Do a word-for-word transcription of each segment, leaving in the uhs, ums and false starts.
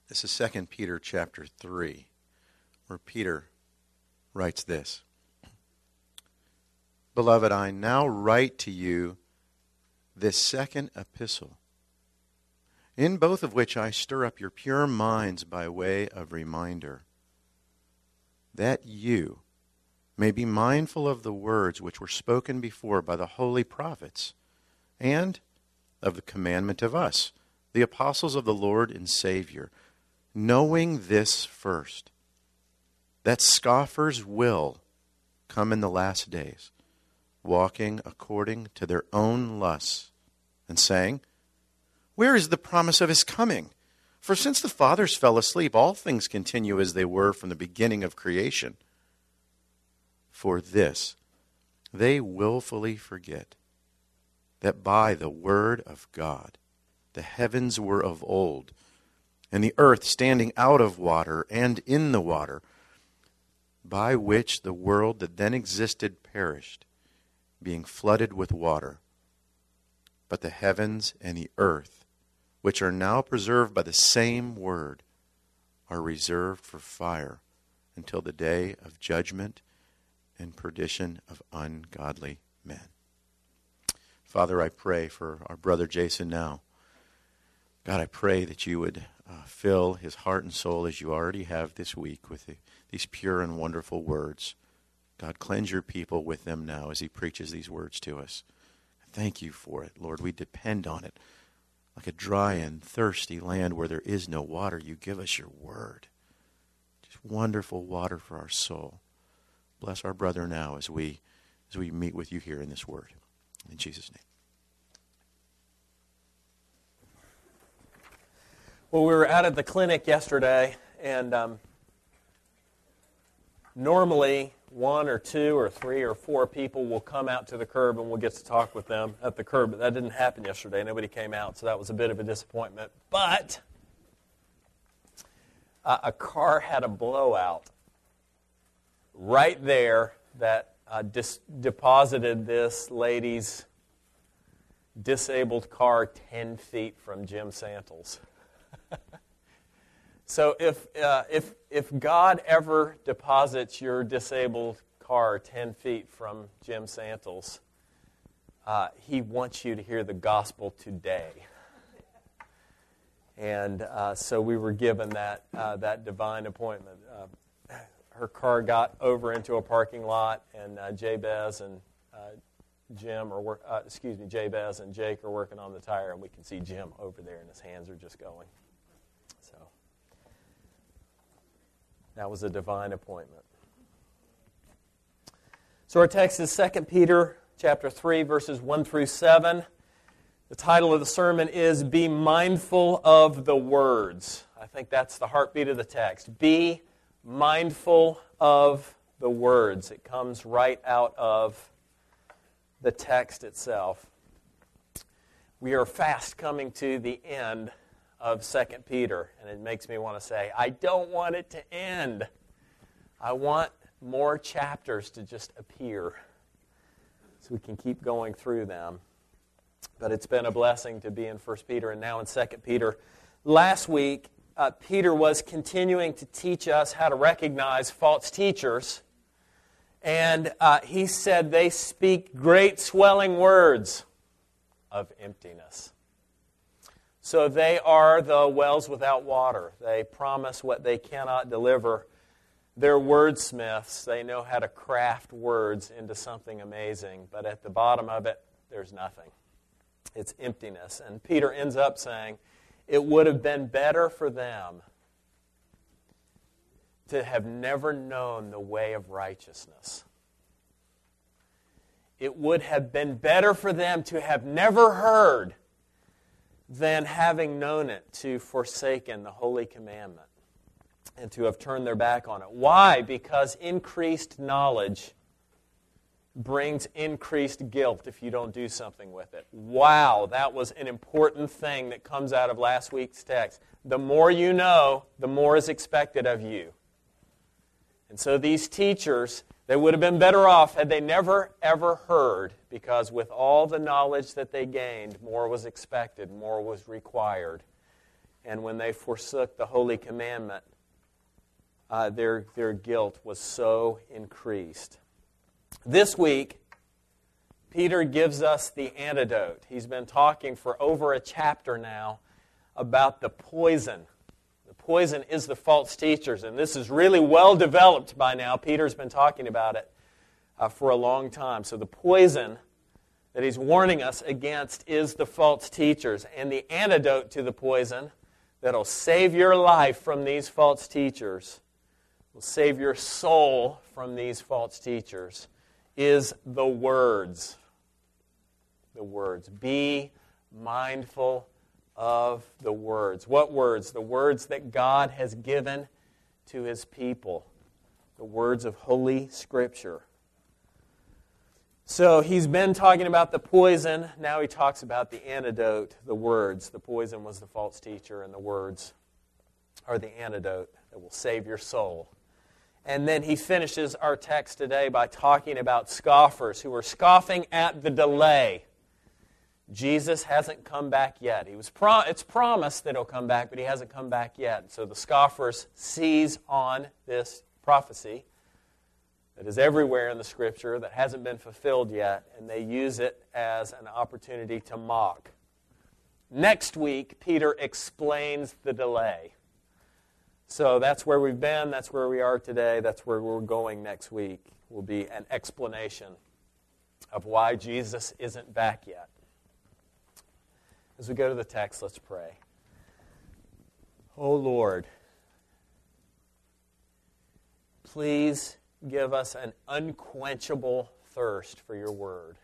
This is Second Peter chapter three, where Peter writes this. Beloved, I now write to you this second epistle, in both of which I stir up your pure minds by way of reminder, that you may be mindful of the words which were spoken before by the holy prophets, and of the commandment of us, the apostles of the Lord and Savior, knowing this first, that scoffers will come in the last days, walking according to their own lusts, and saying, where is the promise of his coming? For since the fathers fell asleep, all things continue as they were from the beginning of creation. For this, they willfully forget that by the word of God, the heavens were of old, and the earth standing out of water and in the water, by which the world that then existed perished, being flooded with water. But the heavens and the earth, which are now preserved by the same word, are reserved for fire until the day of judgment and perdition of ungodly men. Father, I pray for our brother Jason now. God, I pray that you would uh, fill his heart and soul, as you already have this week, with the, these pure and wonderful words. God, cleanse your people with them now as he preaches these words to us. Thank you for it, Lord. We depend on it. Like a dry and thirsty land where there is no water, you give us your word. Just wonderful water for our soul. Bless our brother now as we as we meet with you here in this word. In Jesus' name. Well, we were out at the clinic yesterday, and um, normally one or two or three or four people will come out to the curb and we'll get to talk with them at the curb. But that didn't happen yesterday. Nobody came out, so that was a bit of a disappointment. But uh, a car had a blowout right there that uh, dis- deposited this lady's disabled car ten feet from Jim Santles. So if uh, if if God ever deposits your disabled car ten feet from Jim Santles, uh, he wants you to hear the gospel today. And uh, so we were given that uh, that divine appointment. Uh, her car got over into a parking lot, and uh, Jabez and uh, Jim are work, uh, excuse me, Jabez and Jake are working on the tire, and we can see Jim over there, and his hands are just going. So that was a divine appointment. So our text is Second Peter chapter three, verses one through seven. The title of the sermon is Be Mindful of the Words. I think that's the heartbeat of the text. Be mindful of the words. It comes right out of the text itself. We are fast coming to the end of Second Peter, and it makes me want to say, I don't want it to end. I want more chapters to just appear so we can keep going through them. But it's been a blessing to be in First Peter and now in Second Peter. Last week, uh, Peter was continuing to teach us how to recognize false teachers. And uh, he said they speak great swelling words of emptiness. So they are the wells without water. They promise what they cannot deliver. They're wordsmiths. They know how to craft words into something amazing. But at the bottom of it, there's nothing. It's emptiness. And Peter ends up saying, it would have been better for them to have never known the way of righteousness. It would have been better for them to have never heard than having known it, to forsaken the holy commandment and to have turned their back on it. Why? Because increased knowledge brings increased guilt if you don't do something with it. Wow, that was an important thing that comes out of last week's text. The more you know, the more is expected of you. And so these teachers, they would have been better off had they never, ever heard, because with all the knowledge that they gained, more was expected, more was required. And when they forsook the holy commandment, uh, their, their guilt was so increased. This week, Peter gives us the antidote. He's been talking for over a chapter now about the poison. The poison is the false teachers, and this is really well developed by now. Peter's been talking about it uh, for a long time. So the poison that he's warning us against is the false teachers, and the antidote to the poison that'll save your life from these false teachers, will save your soul from these false teachers, is the words. The words. Be mindful of the words. What words? The words that God has given to His people. The words of Holy Scripture. So he's been talking about the poison. Now he talks about the antidote, the words. The poison was the false teacher, and the words are the antidote that will save your soul. And then he finishes our text today by talking about scoffers who are scoffing at the delay. Jesus hasn't come back yet. He was pro- it's promised that He'll come back, but He hasn't come back yet. So the scoffers seize on this prophecy that is everywhere in the Scripture that hasn't been fulfilled yet, and they use it as an opportunity to mock. Next week, Peter explains the delay. So that's where we've been, that's where we are today, that's where we're going next week, will be an explanation of why Jesus isn't back yet. As we go to the text, let's pray. Oh Lord, please give us an unquenchable thirst for your word.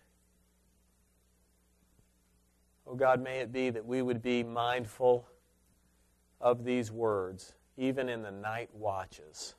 Oh God, may it be that we would be mindful of these words, even in the night watches.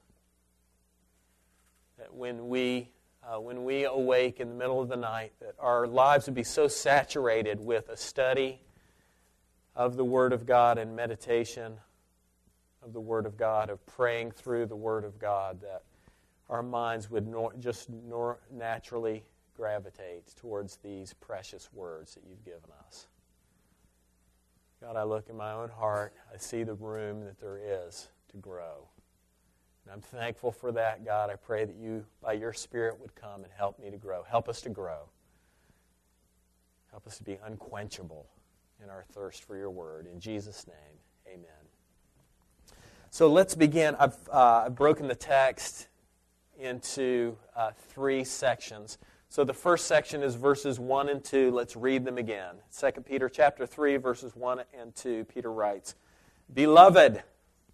That when we, uh, when we awake in the middle of the night, that our lives would be so saturated with a study of the Word of God and meditation of the Word of God, of praying through the Word of God, that our minds would nor- just nor- naturally gravitate towards these precious words that you've given us. God, I look in my own heart, I see the room that there is to grow. And I'm thankful for that, God. I pray that you, by your Spirit, would come and help me to grow. Help us to grow. Help us to be unquenchable in our thirst for your word. In Jesus' name, amen. So let's begin. I've, uh, I've broken the text into uh, three sections. So the first section is verses one and two. Let's read them again. Second Peter chapter three, verses one and two. Peter writes, Beloved,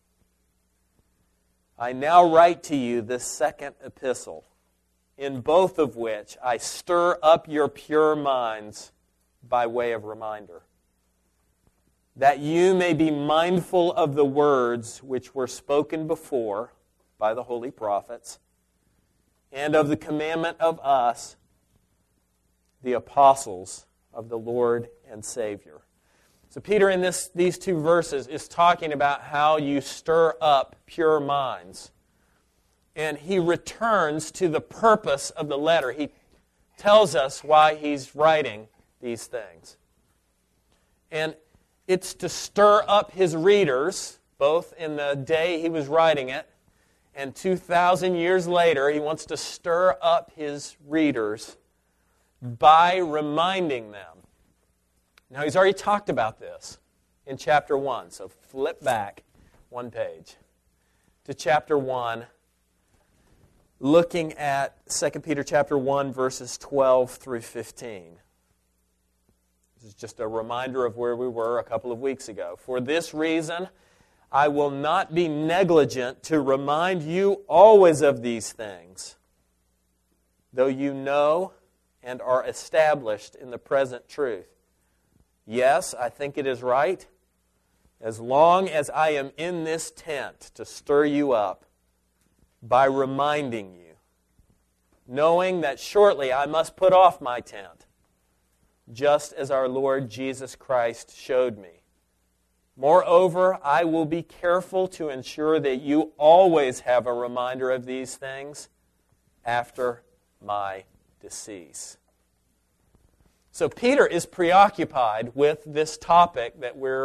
I now write to you this second epistle, in both of which I stir up your pure minds by way of reminder, that you may be mindful of the words which were spoken before by the holy prophets, and of the commandment of us, the apostles of the Lord and Savior. So Peter, in this, these two verses, is talking about how you stir up pure minds. And he returns to the purpose of the letter. He tells us why he's writing these things. And it's to stir up his readers, both in the day he was writing it, and two thousand years later, he wants to stir up his readers by reminding them. Now, he's already talked about this in chapter one, so flip back one page to chapter one, looking at Second Peter chapter one, verses twelve through fifteen. This is just a reminder of where we were a couple of weeks ago. For this reason, I will not be negligent to remind you always of these things, though you know and are established in the present truth. Yes, I think it is right, as long as I am in this tent, to stir you up by reminding you, knowing that shortly I must put off my tent, just as our Lord Jesus Christ showed me. Moreover, I will be careful to ensure that you always have a reminder of these things after my decease. So Peter is preoccupied with this topic that we're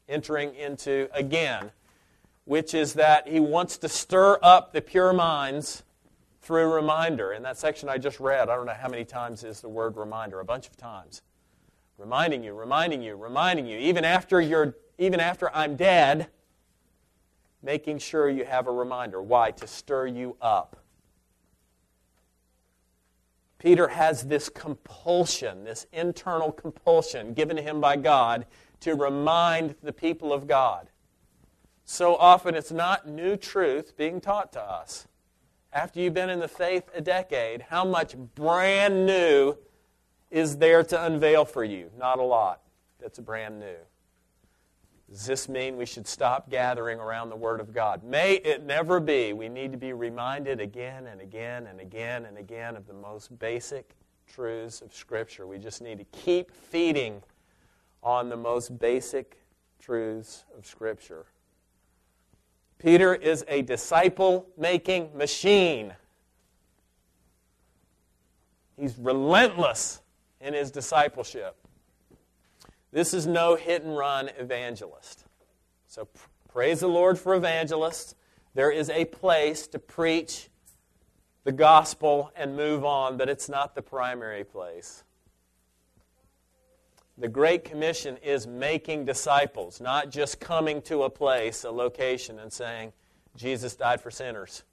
entering into again, which is that he wants to stir up the pure minds through reminder. In that section I just read, I don't know how many times is the word reminder, a bunch of times. Reminding you, reminding you, reminding you, even after you're, even after I'm dead, making sure you have a reminder. Why? To stir you up. Peter has this compulsion, this internal compulsion given to him by God to remind the people of God. So often it's not new truth being taught to us. After you've been in the faith a decade, how much brand new is there to unveil for you? Not a lot. That's brand new. Does this mean we should stop gathering around the Word of God? May it never be. We need to be reminded again and again and again and again of the most basic truths of Scripture. We just need to keep feeding on the most basic truths of Scripture. Peter is a disciple-making machine. He's relentless in his discipleship. This is no hit-and-run evangelist. So pr- praise the Lord for evangelists. There is a place to preach the gospel and move on, but it's not the primary place. The Great Commission is making disciples, not just coming to a place, a location, and saying, Jesus died for sinners.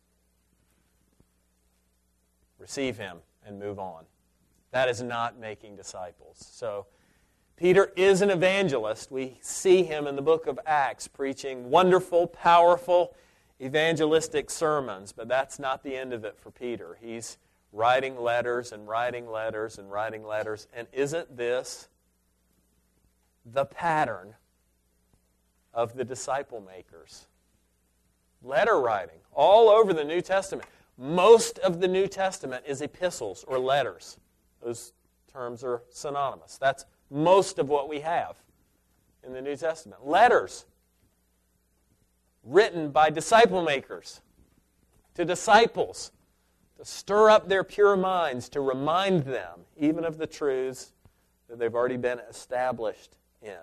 Receive Him and move on. That is not making disciples. So, Peter is an evangelist. We see him in the book of Acts preaching wonderful, powerful, evangelistic sermons, but that's not the end of it for Peter. He's writing letters and writing letters and writing letters, and isn't this the pattern of the disciple makers? Letter writing all over the New Testament. Most of the New Testament is epistles or letters. Those terms are synonymous. That's most of what we have in the New Testament. Letters written by disciple makers to disciples to stir up their pure minds, to remind them even of the truths that they've already been established in.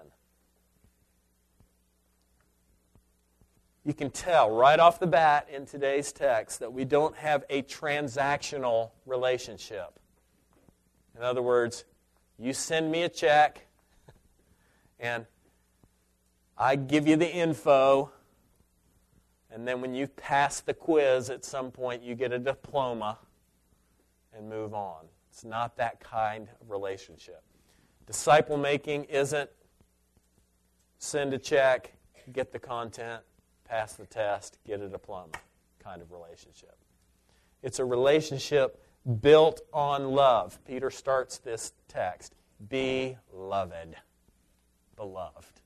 You can tell right off the bat in today's text that we don't have a transactional relationship. In other words, you send me a check and I give you the info, and then when you pass the quiz at some point you get a diploma and move on. It's not that kind of relationship. Disciple making isn't send a check, get the content, pass the test, get a diploma kind of relationship. It's a relationship built on love. Peter starts this text, beloved, beloved.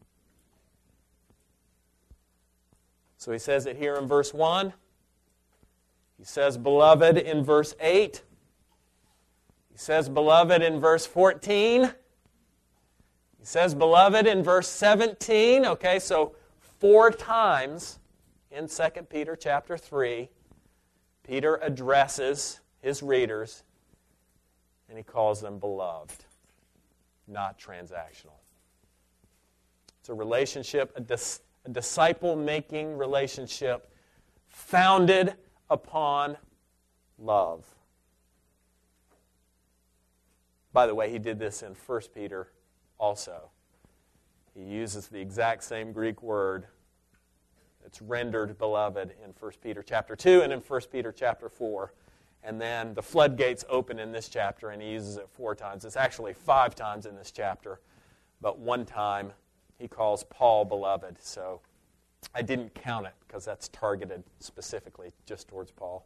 So he says it here in verse one. He says beloved in verse eight. He says beloved in verse fourteen. He says beloved in verse seventeen. Okay, so four times in Second Peter chapter three, Peter addresses his readers and he calls them beloved, not transactional. It's a relationship, a, dis, a disciple-making relationship founded upon love. By the way, he did this in First Peter also. He uses the exact same Greek word that's rendered beloved in First Peter chapter two and in First Peter chapter four. And then the floodgates open in this chapter, and he uses it four times. It's actually five times in this chapter, but one time he calls Paul beloved. So I didn't count it because that's targeted specifically just towards Paul.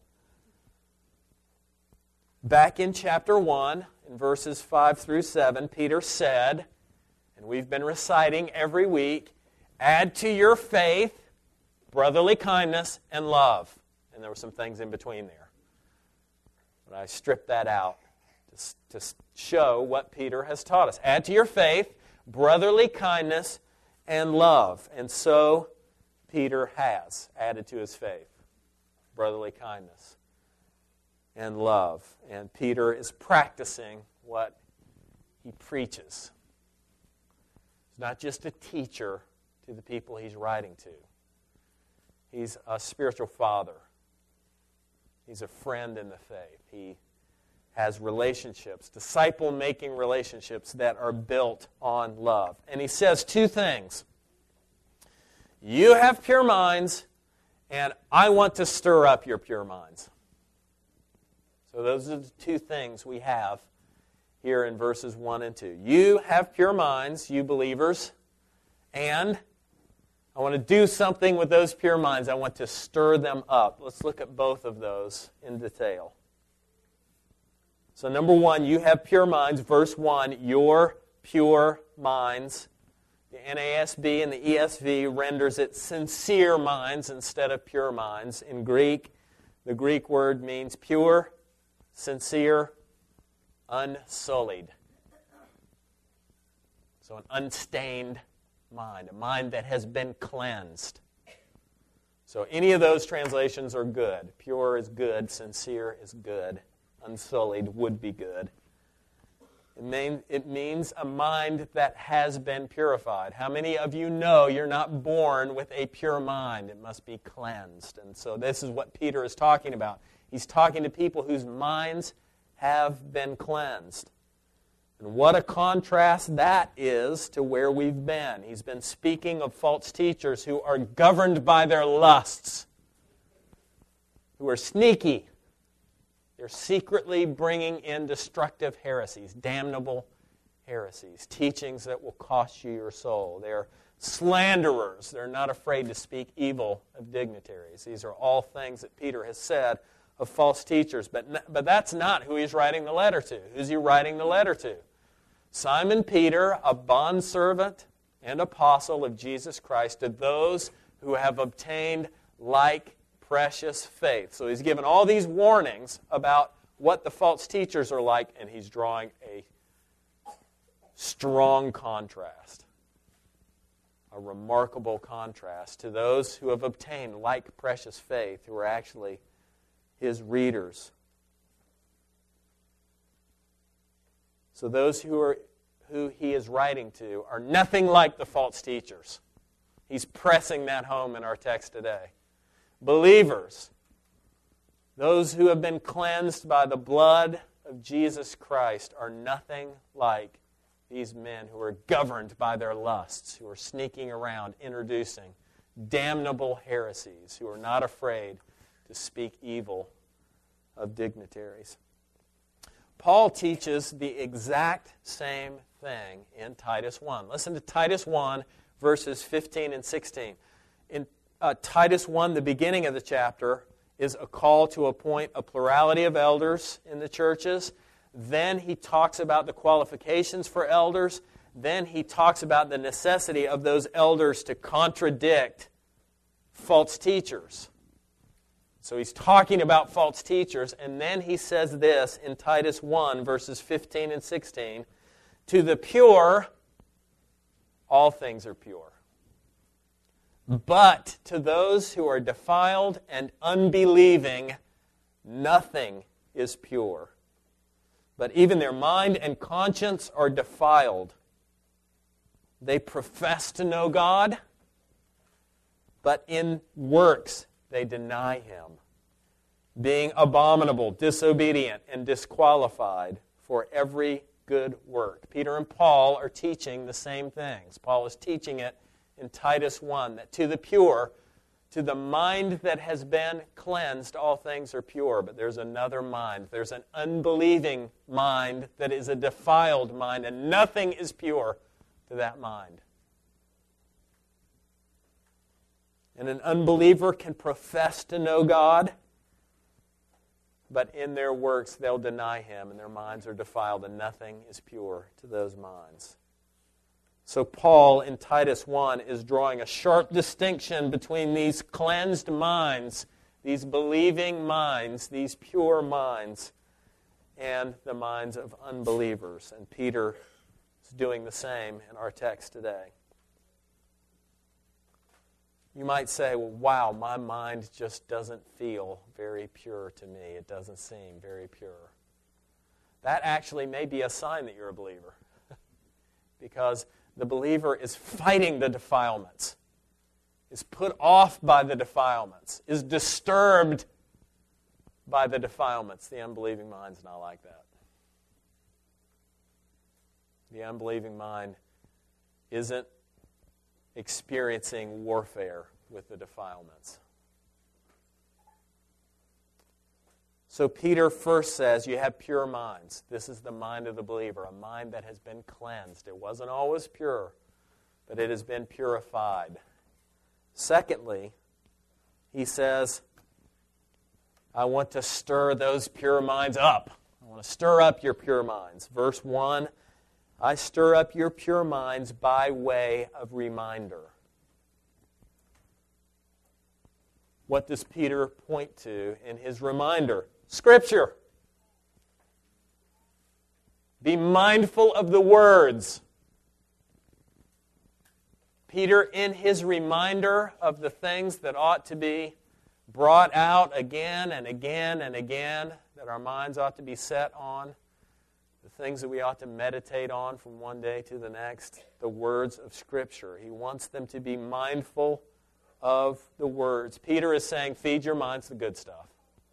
Back in chapter one, in verses five through seven, Peter said, and we've been reciting every week, add to your faith brotherly kindness and love. And there were some things in between there. But I stripped that out to, to show what Peter has taught us. Add to your faith brotherly kindness and love. And so Peter has added to his faith brotherly kindness and love. And Peter is practicing what he preaches. He's not just a teacher to the people he's writing to. He's a spiritual father. He's a friend in the faith. He has relationships, disciple-making relationships that are built on love. And he says two things. You have pure minds, and I want to stir up your pure minds. So those are the two things we have here in verses one and two. You have pure minds, you believers, and I want to do something with those pure minds. I want to stir them up. Let's look at both of those in detail. So number one, you have pure minds. Verse one, your pure minds. The N A S B and the E S V renders it sincere minds instead of pure minds. In Greek, the Greek word means pure, sincere, unsullied. So an unstained mind, a mind that has been cleansed. So any of those translations are good. Pure is good, sincere is good, unsullied would be good. It, mean, it means a mind that has been purified. How many of you know you're not born with a pure mind? It must be cleansed. And so this is what Peter is talking about. He's talking to people whose minds have been cleansed. And what a contrast that is to where we've been. He's been speaking of false teachers who are governed by their lusts, who are sneaky. They're secretly bringing in destructive heresies, damnable heresies, teachings that will cost you your soul. They're slanderers. They're not afraid to speak evil of dignitaries. These are all things that Peter has said of false teachers. But, but that's not who he's writing the letter to. Who's he writing the letter to? Simon Peter, a bondservant and apostle of Jesus Christ, to those who have obtained like precious faith. So he's given all these warnings about what the false teachers are like, and he's drawing a strong contrast, a remarkable contrast to those who have obtained like precious faith, who are actually his readers. So those who are who he is writing to are nothing like the false teachers. He's pressing that home in our text today. Believers, those who have been cleansed by the blood of Jesus Christ, are nothing like these men who are governed by their lusts, who are sneaking around introducing damnable heresies, who are not afraid to speak evil of dignitaries. Paul teaches the exact same thing in Titus one. Listen to Titus one, verses fifteen and sixteen. In uh, Titus one, the beginning of the chapter, is a call to appoint a plurality of elders in the churches. Then he talks about the qualifications for elders. Then he talks about the necessity of those elders to contradict false teachers. So he's talking about false teachers, and then he says this in Titus one, verses fifteen and sixteen, to the pure, all things are pure. But to those who are defiled and unbelieving, nothing is pure. But even their mind and conscience are defiled. They profess to know God, but in works they deny Him, being abominable, disobedient, and disqualified for every good work. Peter and Paul are teaching the same things. Paul is teaching it in Titus one, that to the pure, to the mind that has been cleansed, all things are pure. But there's another mind. There's an unbelieving mind that is a defiled mind, and nothing is pure to that mind. And an unbeliever can profess to know God, but in their works they'll deny Him, and their minds are defiled, and nothing is pure to those minds. So Paul in Titus one is drawing a sharp distinction between these cleansed minds, these believing minds, these pure minds, and the minds of unbelievers. And Peter is doing the same in our text today. You might say, well, wow, my mind just doesn't feel very pure to me. It doesn't seem very pure. That actually may be a sign that you're a believer. Because the believer is fighting the defilements, is put off by the defilements, is disturbed by the defilements. The unbelieving mind's not like that. The unbelieving mind isn't experiencing warfare with the defilements. So Peter first says you have pure minds. This is the mind of the believer, a mind that has been cleansed. It wasn't always pure, but it has been purified. Secondly, he says, I want to stir those pure minds up. I want to stir up your pure minds. Verse one, I stir up your pure minds by way of reminder. What does Peter point to in his reminder? Scripture. Be mindful of the words. Peter, in his reminder of the things that ought to be brought out again and again and again, that our minds ought to be set on, the things that we ought to meditate on from one day to the next, the words of Scripture. He wants them to be mindful of the words. Peter is saying, feed your minds the good stuff.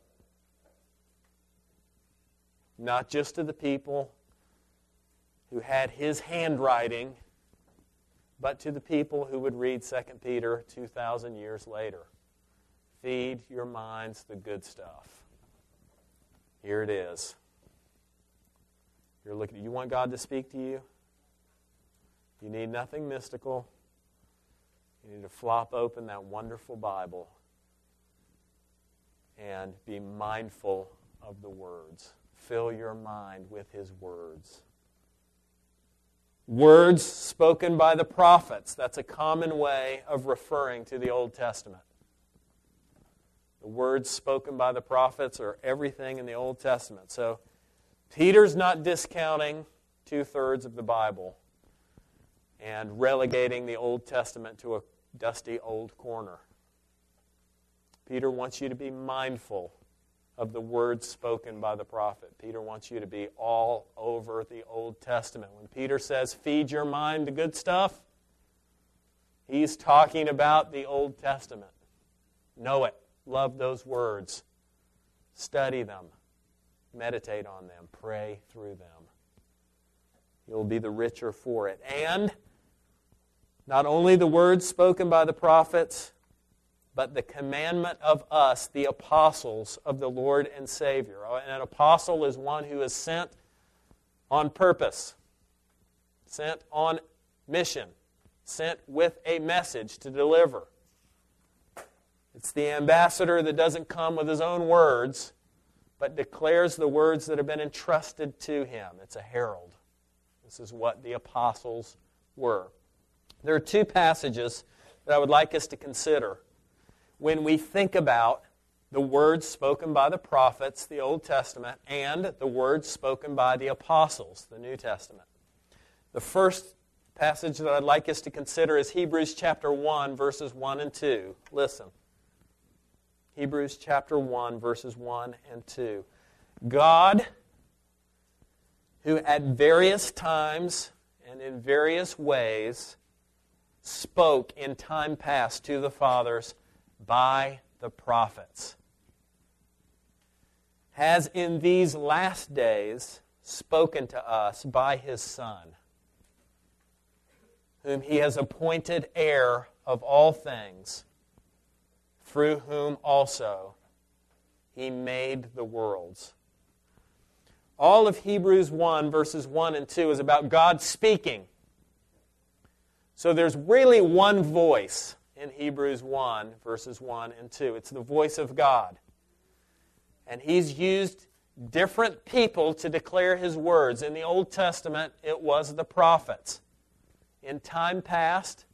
Not just to the people who had his handwriting, but to the people who would read Second Peter two thousand years later. Feed your minds the good stuff. Here it is. You're looking. You want God to speak to you? You need nothing mystical. You need to flop open that wonderful Bible and be mindful of the words. Fill your mind with His words. Words spoken by the prophets. That's a common way of referring to the Old Testament. The words spoken by the prophets are everything in the Old Testament. So Peter's not discounting two-thirds of the Bible and relegating the Old Testament to a dusty old corner. Peter wants you to be mindful of the words spoken by the prophet. Peter wants you to be all over the Old Testament. When Peter says, feed your mind to good stuff, he's talking about the Old Testament. Know it. Love those words. Study them. Meditate on them. Pray through them. You'll be the richer for it. And not only the words spoken by the prophets, but the commandment of us, the apostles of the Lord and Savior. An apostle is one who is sent on purpose, sent on mission, sent with a message to deliver. It's the ambassador that doesn't come with his own words, but declares the words that have been entrusted to him. It's a herald. This is what the apostles were. There are two passages that I would like us to consider when we think about the words spoken by the prophets, the Old Testament, and the words spoken by the apostles, the New Testament. The first passage that I'd like us to consider is Hebrews chapter one, verses one and two. Listen. Hebrews chapter one, verses one and two. God, who at various times and in various ways spoke in time past to the fathers by the prophets, has in these last days spoken to us by His Son, whom He has appointed heir of all things, through whom also He made the worlds. All of Hebrews one, verses one and two, is about God speaking. So there's really one voice in Hebrews one, verses one and two. It's the voice of God. And He's used different people to declare His words. In the Old Testament, it was the prophets. In time past,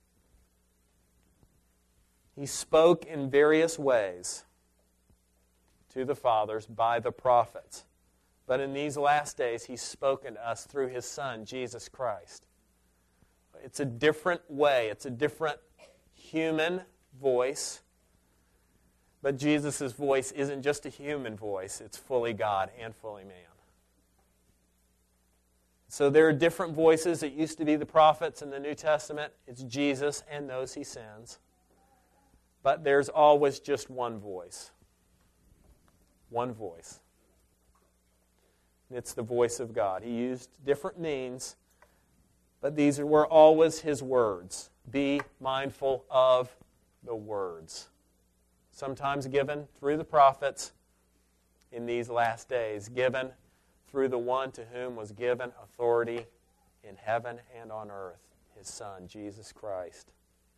He spoke in various ways to the fathers by the prophets. But in these last days, He's spoken to us through His Son, Jesus Christ. It's a different way. It's a different human voice. But Jesus' voice isn't just a human voice. It's fully God and fully man. So there are different voices. It used to be the prophets in the New Testament. It's Jesus and those he sends. But there's always just one voice. One voice. It's the voice of God. He used different means, but these were always his words. Be mindful of the words. Sometimes given through the prophets in these last days, given through the one to whom was given authority in heaven and on earth, his Son, Jesus Christ.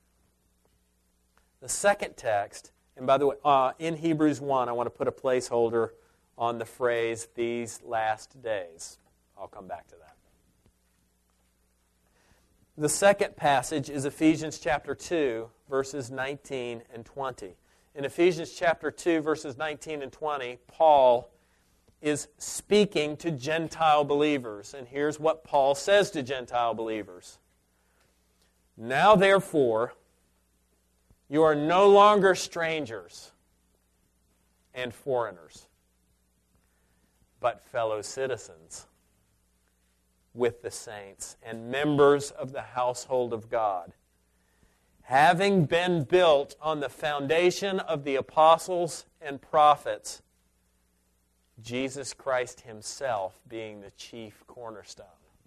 The second text, and by the way, uh, in Hebrews one, I want to put a placeholder on the phrase, these last days. I'll come back to that. The second passage is Ephesians chapter two, verses nineteen and twenty. In Ephesians chapter two, verses nineteen and twenty, Paul is speaking to Gentile believers. And here's what Paul says to Gentile believers. Now, therefore, you are no longer strangers and foreigners, but fellow citizens with the saints and members of the household of God, having been built on the foundation of the apostles and prophets, Jesus Christ himself being the chief cornerstone.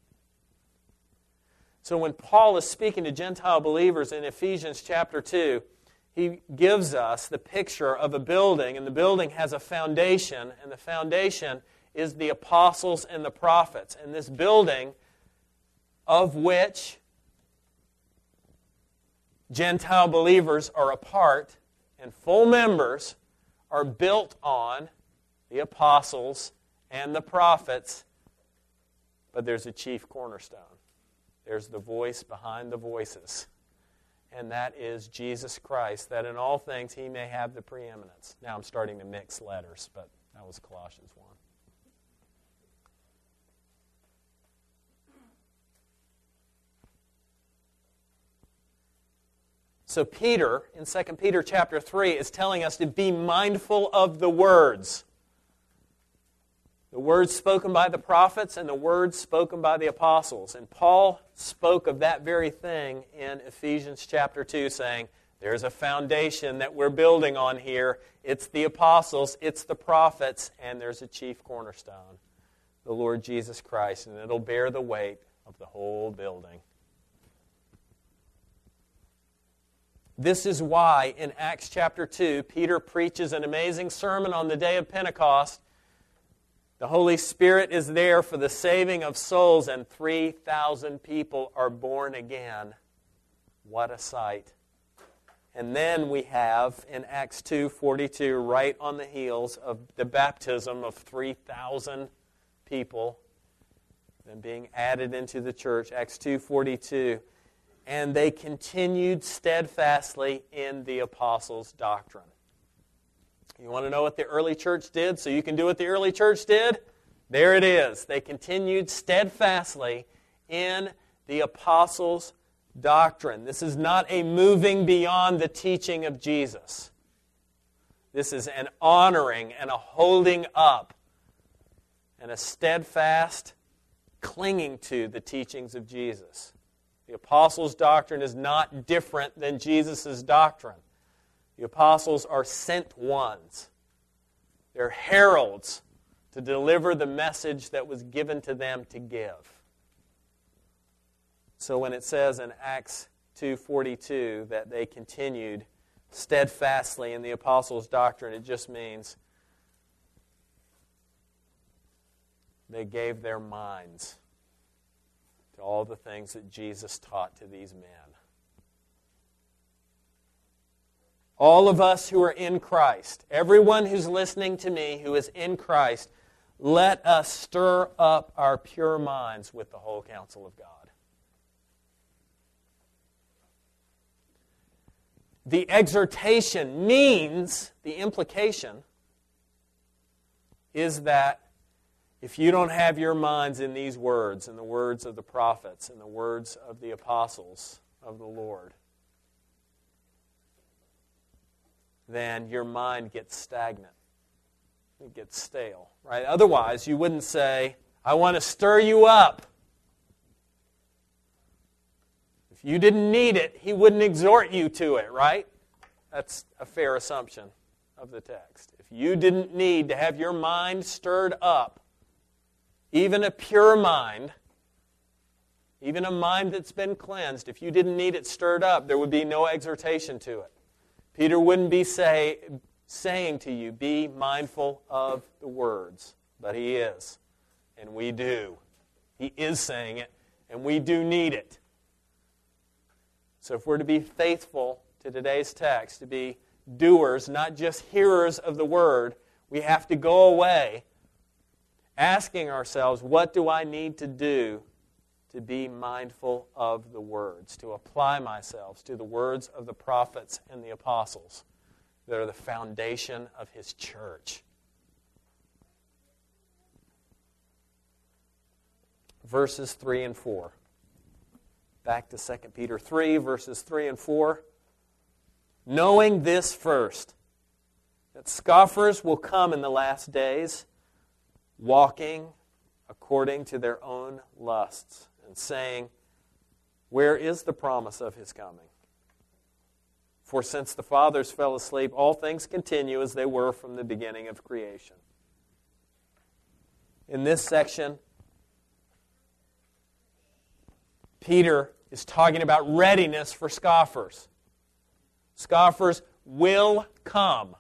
So when Paul is speaking to Gentile believers in Ephesians chapter two, he gives us the picture of a building, and the building has a foundation, and the foundation is the apostles and the prophets. And this building, of which Gentile believers are a part and full members, are built on the apostles and the prophets, but there's a chief cornerstone. There's the voice behind the voices, and that is Jesus Christ, that in all things he may have the preeminence. Now I'm starting to mix letters, but that was Colossians one. So Peter, in Second Peter chapter three, is telling us to be mindful of the words. The words spoken by the prophets and the words spoken by the apostles. And Paul spoke of that very thing in Ephesians chapter two, saying, there's a foundation that we're building on here. It's the apostles, it's the prophets, and there's a chief cornerstone, the Lord Jesus Christ, and it'll bear the weight of the whole building. This is why in Acts chapter two, Peter preaches an amazing sermon on the day of Pentecost. The Holy Spirit is there for the saving of souls, and three thousand people are born again. What a sight. And then we have, in Acts two forty-two, right on the heels of the baptism of three thousand people, then being added into the church, Acts two forty-two, and they continued steadfastly in the apostles' doctrine. You want to know what the early church did so you can do what the early church did? There it is. They continued steadfastly in the apostles' doctrine. This is not a moving beyond the teaching of Jesus. This is an honoring and a holding up and a steadfast clinging to the teachings of Jesus. The apostles' doctrine is not different than Jesus' doctrine. The apostles are sent ones. They're heralds to deliver the message that was given to them to give. So when it says in Acts two forty-two that they continued steadfastly in the apostles' doctrine, it just means they gave their minds to all the things that Jesus taught to these men. All of us who are in Christ, everyone who's listening to me who is in Christ, let us stir up our pure minds with the whole counsel of God. The exhortation means, the implication is that if you don't have your minds in these words, in the words of the prophets, in the words of the apostles of the Lord, then your mind gets stagnant. It gets stale, right? Otherwise, you wouldn't say, I want to stir you up If you didn't need it, he wouldn't exhort you to it, right? That's a fair assumption of the text. If you didn't need to have your mind stirred up, even a pure mind, even a mind that's been cleansed, if you didn't need it stirred up, there would be no exhortation to it. Peter wouldn't be say, saying to you, be mindful of the words, but he is, and we do. He is saying it, and we do need it. So if we're to be faithful to today's text, to be doers, not just hearers of the word, we have to go away asking ourselves, what do I need to do to be mindful of the words, to apply myself to the words of the prophets and the apostles that are the foundation of his church. Verses three and four. Back to Second Peter three, verses three and four. Knowing this first, that scoffers will come in the last days, walking according to their own lusts, and saying, where is the promise of his coming? For since the fathers fell asleep, all things continue as they were from the beginning of creation. In this section, Peter is talking about readiness for scoffers. Scoffers will come.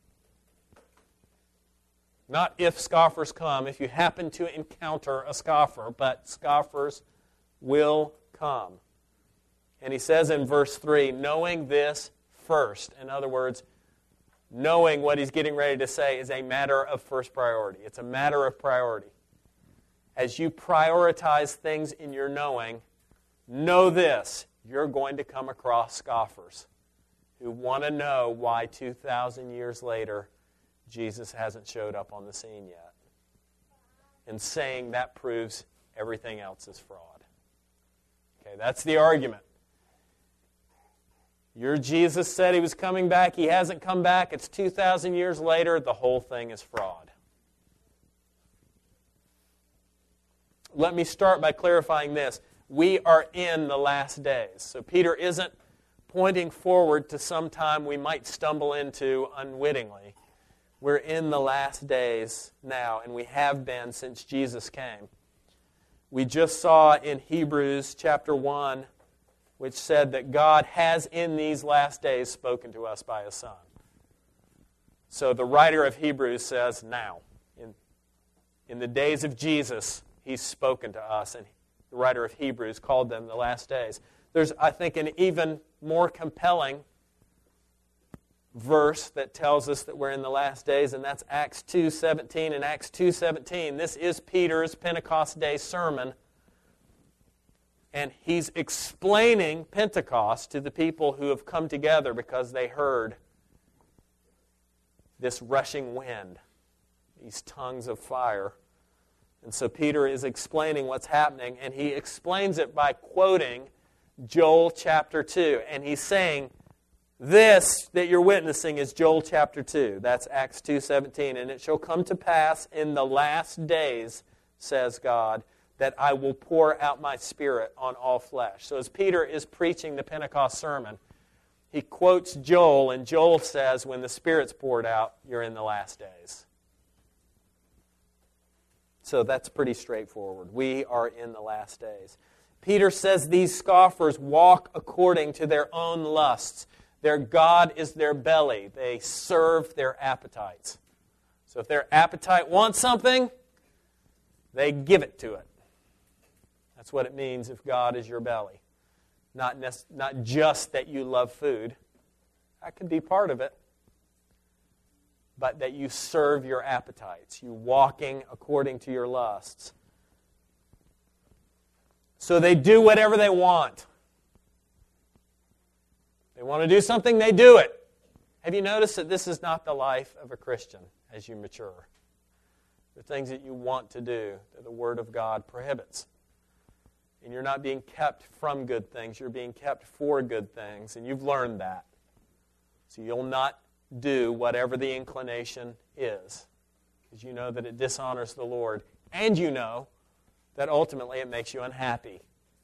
Not if scoffers come, if you happen to encounter a scoffer, but scoffers will come. And he says in verse three, knowing this first. In other words, knowing what he's getting ready to say is a matter of first priority. It's a matter of priority. As you prioritize things in your knowing, know this, you're going to come across scoffers who want to know why two thousand years later Jesus hasn't showed up on the scene yet. And saying that proves everything else is fraud. Okay, that's the argument. Your Jesus said he was coming back. He hasn't come back. It's two thousand years later. The whole thing is fraud. Let me start by clarifying this. We are in the last days. So Peter isn't pointing forward to some time we might stumble into unwittingly. We're in the last days now, and we have been since Jesus came. We just saw in Hebrews chapter one, which said that God has in these last days spoken to us by His Son. So the writer of Hebrews says, now, in, in the days of Jesus, He's spoken to us, and the writer of Hebrews called them the last days. There's, I think, an even more compelling verse that tells us that we're in the last days, and that's Acts two seventeen. In Acts two seventeen, this is Peter's Pentecost Day sermon, and he's explaining Pentecost to the people who have come together because they heard this rushing wind, these tongues of fire. And so Peter is explaining what's happening, and he explains it by quoting Joel chapter two. And he's saying, this that you're witnessing is Joel chapter two. That's Acts two seventeen. And it shall come to pass in the last days, says God, that I will pour out my Spirit on all flesh. So as Peter is preaching the Pentecost sermon, he quotes Joel, and Joel says, when the Spirit's poured out, you're in the last days. So that's pretty straightforward. We are in the last days. Peter says these scoffers walk according to their own lusts. Their God is their belly. They serve their appetites. So if their appetite wants something, they give it to it. That's what it means if God is your belly. Not, nec- not just that you love food. That could be part of it. But that you serve your appetites. You walking according to your lusts. So they do whatever they want. They want to do something, they do it. Have you noticed that this is not the life of a Christian as you mature? The things that you want to do that the Word of God prohibits. And you're not being kept from good things. You're being kept for good things. And you've learned that. So you'll not do whatever the inclination is. Because you know that it dishonors the Lord. And you know that ultimately it makes you unhappy.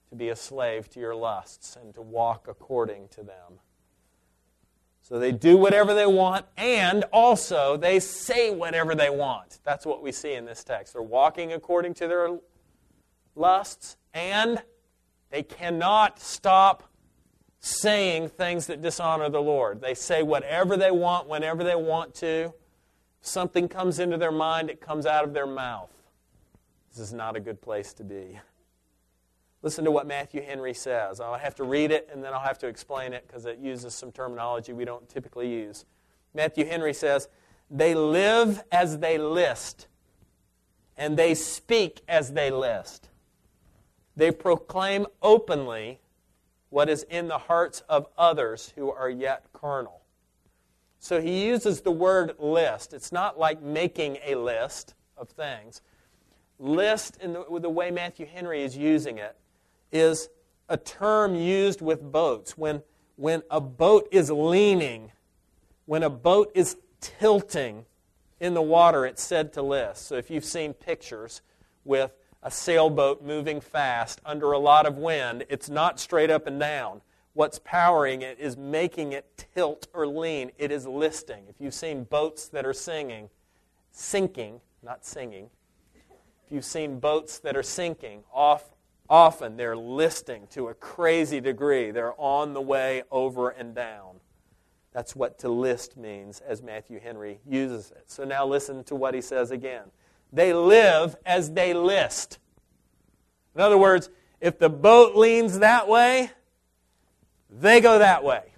to be a slave to your lusts and to walk according to them. So they do whatever they want, and also they say whatever they want. That's what we see in this text. They're walking according to their lusts, and they cannot stop saying things that dishonor the Lord. They say whatever they want, whenever they want to. If something comes into their mind, it comes out of their mouth. This is not a good place to be. Listen to what Matthew Henry says. I'll have to read it and then I'll have to explain it because it uses some terminology we don't typically use. Matthew Henry says, "They live as they list, and they speak as they list. They proclaim openly what is in the hearts of others who are yet carnal." So he uses the word list. It's not like making a list of things. List, in the, the way Matthew Henry is using it, is a term used with boats. When, when a boat is leaning, when a boat is tilting in the water, it's said to list. So if you've seen pictures with a sailboat moving fast under a lot of wind, it's not straight up and down. What's powering it is making it tilt or lean. It is listing. If you've seen boats that are singing, sinking, not singing, if you've seen boats that are sinking, off, often they're listing to a crazy degree. They're on the way over and down. That's what to list means as Matthew Henry uses it. So now listen to what he says again. They live as they list. In other words, if the boat leans that way, they go that way.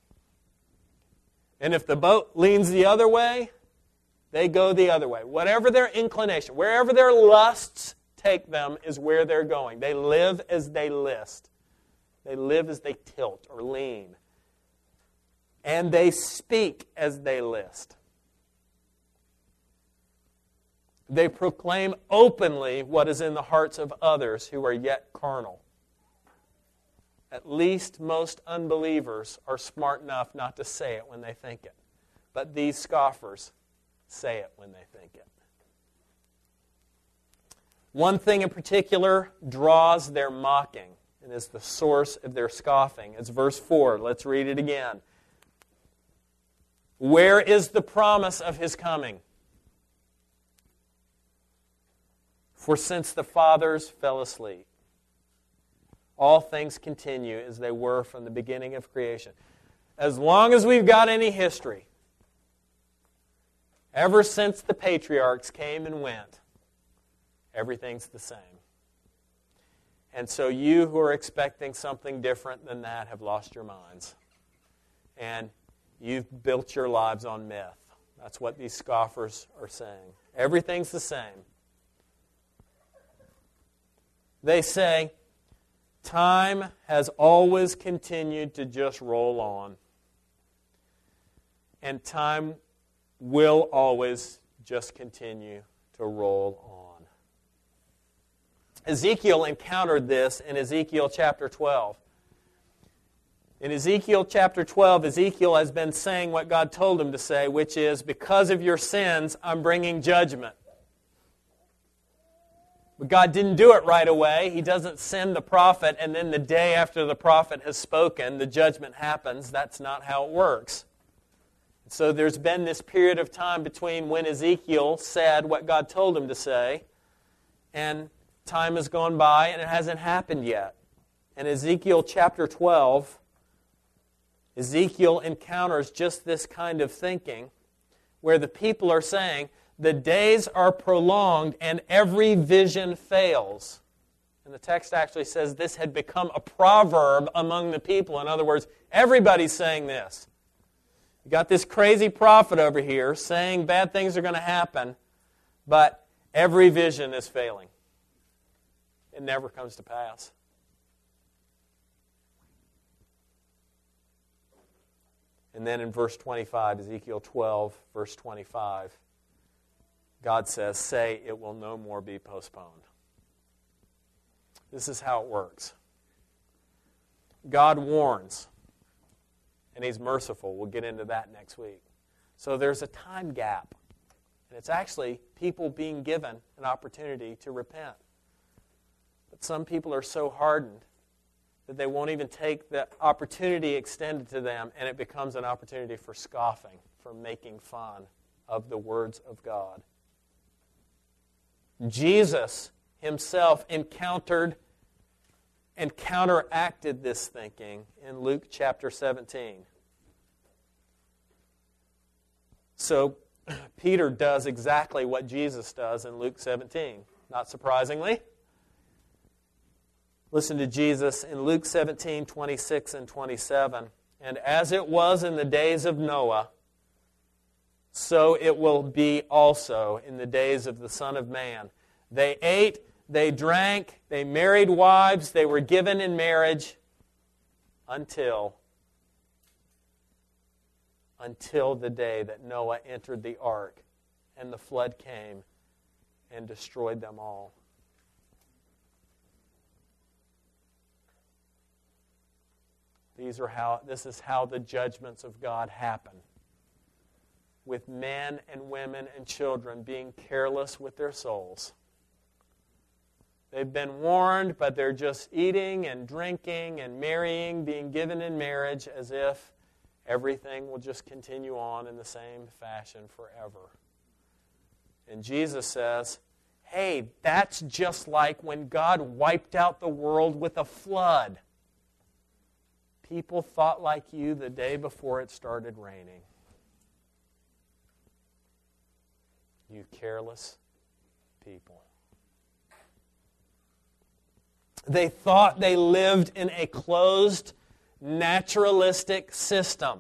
And if the boat leans the other way, they go the other way. Whatever their inclination, wherever their lusts take them is where they're going. They live as they list. They live as they tilt or lean. And they speak as they list. They proclaim openly what is in the hearts of others who are yet carnal. At least most unbelievers are smart enough not to say it when they think it. But these scoffers say it when they think it. One thing in particular draws their mocking and is the source of their scoffing. It's verse four. Let's read it again. Where is the promise of his coming? For since the fathers fell asleep, all things continue as they were from the beginning of creation. As long as we've got any history, ever since the patriarchs came and went, everything's the same. And so you who are expecting something different than that have lost your minds. And you've built your lives on myth. That's what these scoffers are saying. Everything's the same. They say, time has always continued to just roll on. And time will always just continue to roll on. Ezekiel encountered this in Ezekiel chapter twelve. In Ezekiel chapter twelve, Ezekiel has been saying what God told him to say, which is, because of your sins, I'm bringing judgment. But God didn't do it right away. He doesn't send the prophet, and then the day after the prophet has spoken, the judgment happens. That's not how it works. So there's been this period of time between when Ezekiel said what God told him to say, and time has gone by, and it hasn't happened yet. In Ezekiel chapter twelve, Ezekiel encounters just this kind of thinking, where the people are saying, the days are prolonged and every vision fails. And the text actually says this had become a proverb among the people. In other words, everybody's saying this. You got this crazy prophet over here saying bad things are going to happen, but every vision is failing. It never comes to pass. And then in verse twenty-five, Ezekiel twelve, verse twenty-five, God says, say it will no more be postponed. This is how it works. God warns, and He's merciful. We'll get into that next week. So there's a time gap. And it's actually people being given an opportunity to repent. But some people are so hardened that they won't even take the opportunity extended to them, and it becomes an opportunity for scoffing, for making fun of the words of God. Jesus himself encountered and counteracted this thinking in Luke chapter seventeen. So Peter does exactly what Jesus does in Luke seventeen. Not surprisingly. Listen to Jesus in Luke seventeen, twenty-six and twenty-seven. And as it was in the days of Noah, so it will be also in the days of the Son of Man. They ate, they drank, they married wives, they were given in marriage until, until the day that Noah entered the ark and the flood came and destroyed them all. These are how, this is how the judgments of God happen. With men and women and children being careless with their souls. They've been warned, but they're just eating and drinking and marrying, being given in marriage as if everything will just continue on in the same fashion forever. And Jesus says, hey, that's just like when God wiped out the world with a flood. People thought like you the day before it started raining. You careless people. They thought they lived in a closed, naturalistic system.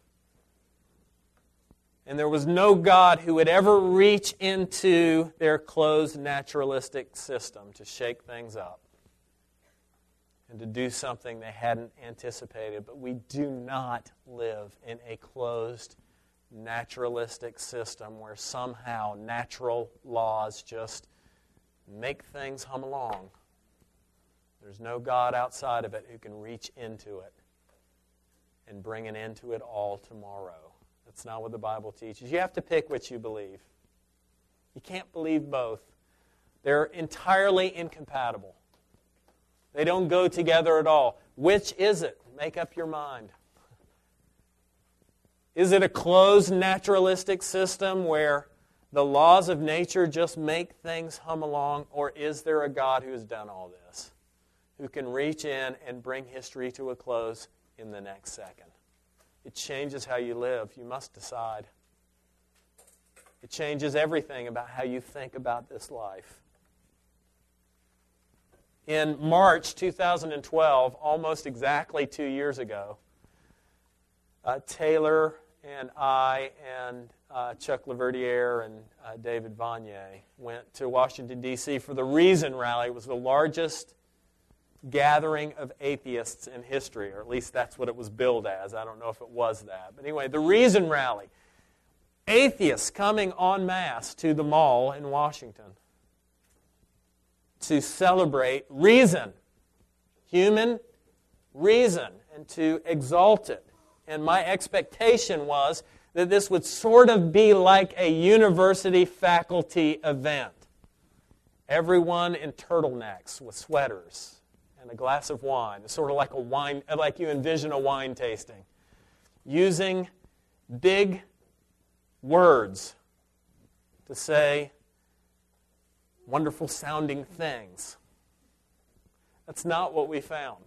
And there was no God who would ever reach into their closed, naturalistic system to shake things up and to do something they hadn't anticipated. But we do not live in a closed, naturalistic system where somehow natural laws just make things hum along. There's no God outside of it who can reach into it and bring an end to it all tomorrow. That's not what the Bible teaches. You have to pick which you believe. You can't believe both. They're entirely incompatible. They don't go together at all. Which is it? Make up your mind. Is it a closed naturalistic system where the laws of nature just make things hum along, or is there a God who has done all this, who can reach in and bring history to a close in the next second? It changes how you live. You must decide. It changes everything about how you think about this life. In March two thousand twelve, almost exactly two years ago, uh, Taylor and I and uh, Chuck Laverdiere and uh, David Vanier went to Washington, D C for the Reason Rally. It was the largest gathering of atheists in history, or at least that's what it was billed as. I don't know if it was that. But anyway, the Reason Rally. Atheists coming en masse to the mall in Washington to celebrate reason, human reason, and to exalt it. And my expectation was that this would sort of be like a university faculty event. Everyone in turtlenecks with sweaters and a glass of wine. It's sort of like a wine, like you envision a wine tasting. Using big words to say wonderful sounding things. That's not what we found.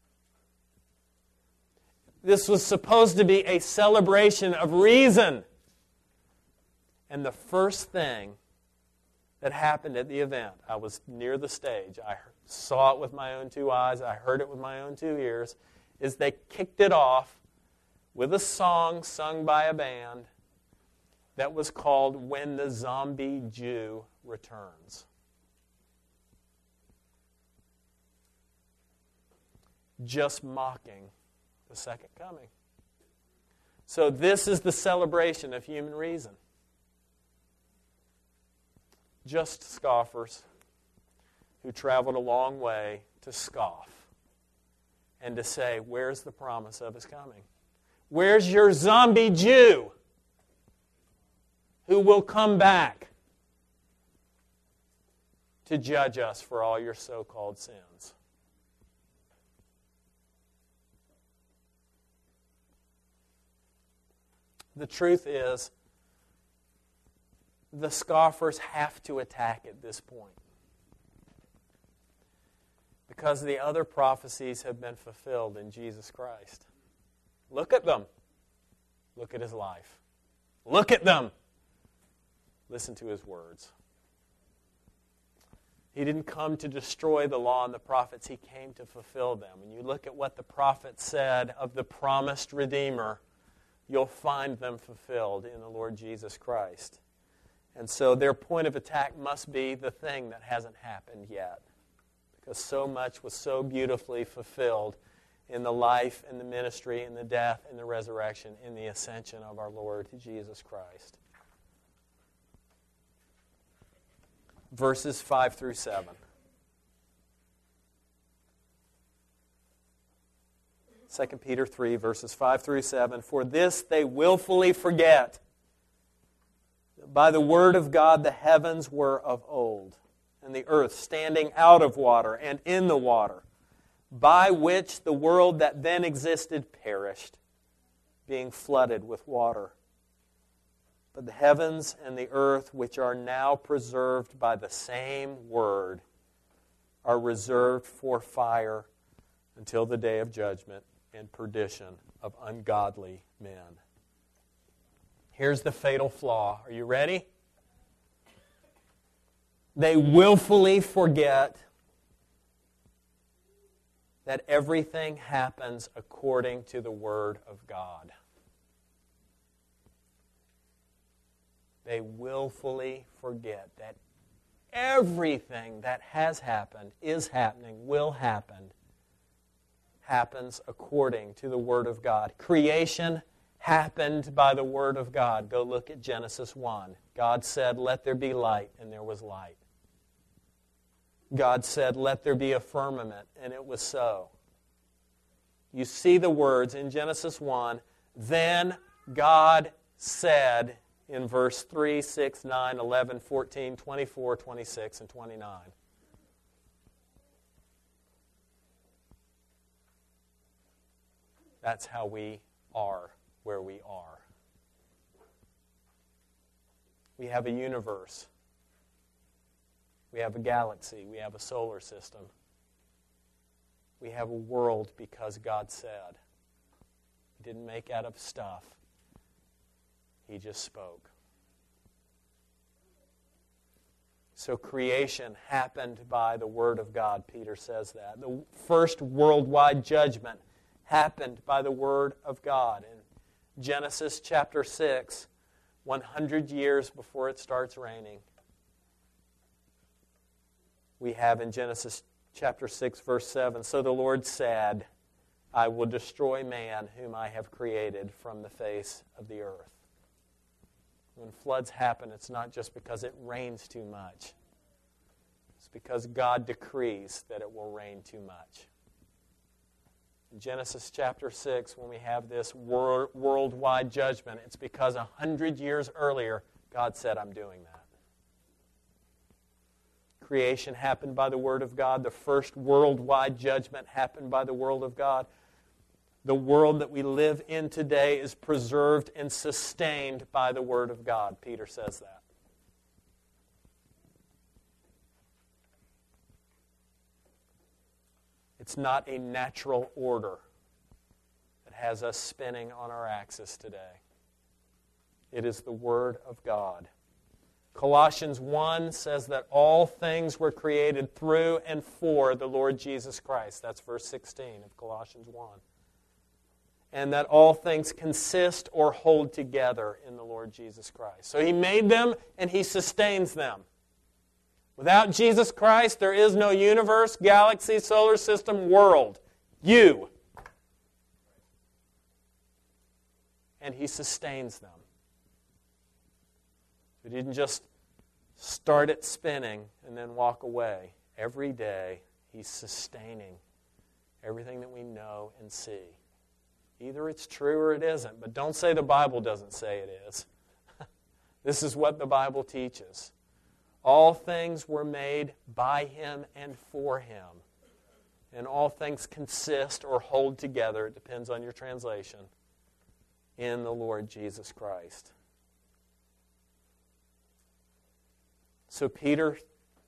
This was supposed to be a celebration of reason. And the first thing that happened at the event, I was near the stage, I saw it with my own two eyes, I heard it with my own two ears, is they kicked it off with a song sung by a band that was called When the Zombie Jew Returns. Just mocking the second coming. So this is the celebration of human reason. Just scoffers who traveled a long way to scoff and to say, where's the promise of His coming? Where's your zombie Jew who will come back to judge us for all your so-called sins? The truth is, the scoffers have to attack at this point, because the other prophecies have been fulfilled in Jesus Christ. Look at them. Look at His life. Look at them. Listen to His words. He didn't come to destroy the law and the prophets. He came to fulfill them. And you look at what the prophets said of the promised Redeemer, you'll find them fulfilled in the Lord Jesus Christ. And so their point of attack must be the thing that hasn't happened yet, because so much was so beautifully fulfilled in the life and the ministry and the death and the resurrection and the ascension of our Lord Jesus Christ. Verses five through seven. Second Peter three, verses five through seven. For this they willfully forget. By the word of God the heavens were of old, and the earth standing out of water and in the water, by which the world that then existed perished, being flooded with water. But the heavens and the earth, which are now preserved by the same word, are reserved for fire until the day of judgment and perdition of ungodly men. Here's the fatal flaw. Are you ready? They willfully forget that everything happens according to the Word of God. They willfully forget that everything that has happened, is happening, will happen, happens according to the Word of God. Creation happened by the Word of God. Go look at Genesis one. God said, "Let there be light," and there was light. God said, "Let there be a firmament," and it was so. You see the words in Genesis one, "Then God said," in verse three, six, nine, eleven, fourteen, twenty-four, twenty-six, and twenty-nine. That's how we are where we are. We have a universe. We have a galaxy. We have a solar system. We have a world because God said. He didn't make out of stuff. He just spoke. So creation happened by the Word of God, Peter says that. The first worldwide judgment happened by the Word of God. In Genesis chapter six, one hundred years before it starts raining, we have in Genesis chapter six, verse seven, "So the Lord said, I will destroy man whom I have created from the face of the earth." When floods happen, it's not just because it rains too much. It's because God decrees that it will rain too much. In Genesis chapter six, when we have this wor- worldwide judgment, it's because a hundred years earlier, God said, "I'm doing that." Creation happened by the Word of God. The first worldwide judgment happened by the Word of God. The world that we live in today is preserved and sustained by the Word of God. Peter says that. It's not a natural order that has us spinning on our axis today. It is the Word of God. Colossians one says that all things were created through and for the Lord Jesus Christ. That's verse sixteen of Colossians one. And that all things consist or hold together in the Lord Jesus Christ. So He made them and He sustains them. Without Jesus Christ, there is no universe, galaxy, solar system, world. You. And He sustains them. He didn't just start it spinning and then walk away. Every day, He's sustaining everything that we know and see. Either it's true or it isn't, but don't say the Bible doesn't say it is. This is what the Bible teaches. All things were made by Him and for Him. And all things consist or hold together, it depends on your translation, in the Lord Jesus Christ. So Peter,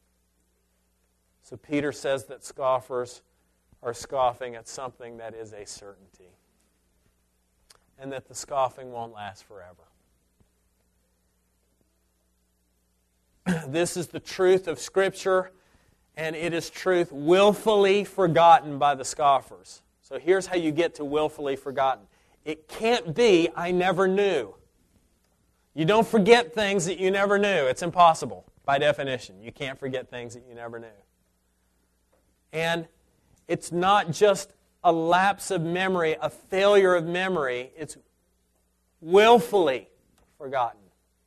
so Peter says that scoffers are scoffing at something that is a certainty, and that the scoffing won't last forever. This is the truth of Scripture, and it is truth willfully forgotten by the scoffers. So here's how you get to willfully forgotten. It can't be, I never knew. You don't forget things that you never knew. It's impossible, by definition. You can't forget things that you never knew. And it's not just a lapse of memory, a failure of memory. It's willfully forgotten.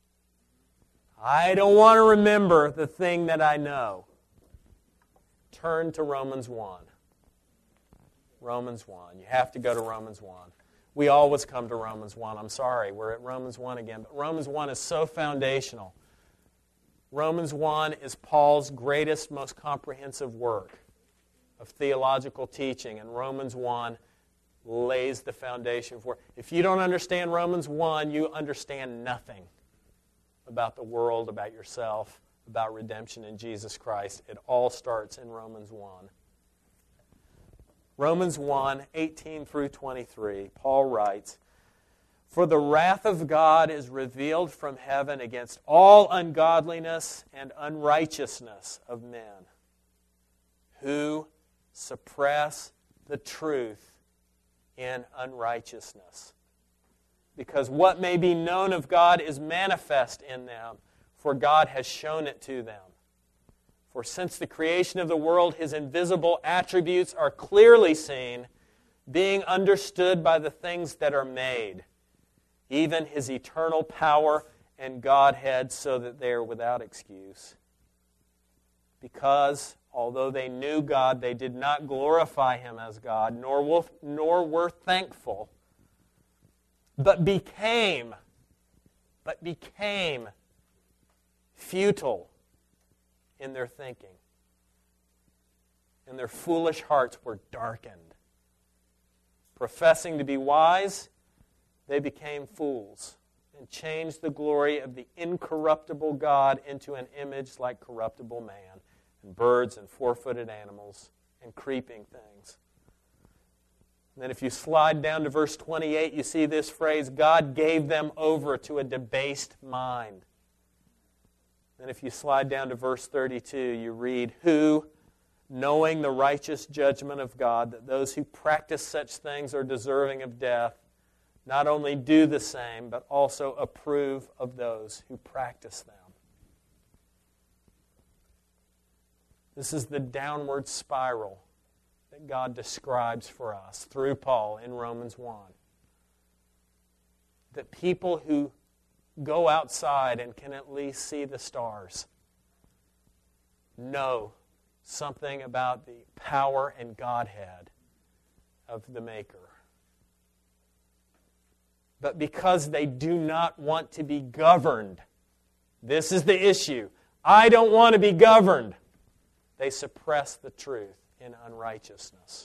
I don't want to remember the thing that I know. Turn to Romans one. Romans one. You have to go to Romans one. We always come to Romans one. I'm sorry, we're at Romans one again. But Romans one is so foundational. Romans one is Paul's greatest, most comprehensive work of theological teaching. And Romans one lays the foundation for it. If you don't understand Romans one, you understand nothing about the world, about yourself, about redemption in Jesus Christ. It all starts in Romans one. Romans one, eighteen through twenty-three, Paul writes, "For the wrath of God is revealed from heaven against all ungodliness and unrighteousness of men, who suppress the truth in unrighteousness. Because what may be known of God is manifest in them, for God has shown it to them. For since the creation of the world, His invisible attributes are clearly seen, being understood by the things that are made, even His eternal power and Godhead, so that they are without excuse. Because, although they knew God, they did not glorify Him as God, nor were, nor were thankful, but became, but became futile in their thinking, and their foolish hearts were darkened. Professing to be wise, they became fools, and changed the glory of the incorruptible God into an image like corruptible man, and birds and four-footed animals, and creeping things." And then if you slide down to verse twenty-eight, you see this phrase, "God gave them over to a debased mind." And if you slide down to verse thirty-two, you read, "Who, knowing the righteous judgment of God, that those who practice such things are deserving of death, not only do the same, but also approve of those who practice them." This is the downward spiral that God describes for us through Paul in Romans one. That people who go outside and can at least see the stars know something about the power and Godhead of the Maker. But because they do not want to be governed, this is the issue. I don't want to be governed. They suppress the truth in unrighteousness.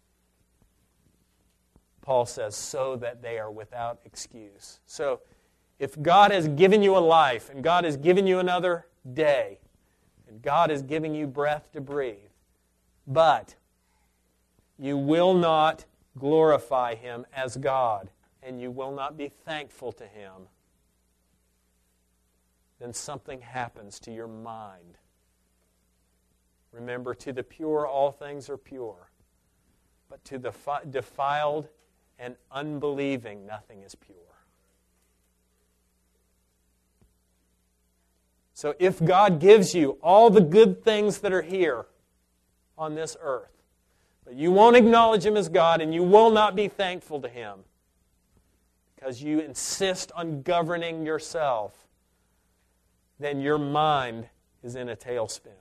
Paul says, so that they are without excuse. So, if God has given you a life, and God has given you another day, and God is giving you breath to breathe, but you will not glorify Him as God, and you will not be thankful to Him, then something happens to your mind. Remember, to the pure all things are pure, but to the fi- defiled and unbelieving nothing is pure. So if God gives you all the good things that are here on this earth, but you won't acknowledge Him as God and you will not be thankful to Him because you insist on governing yourself, then your mind is in a tailspin.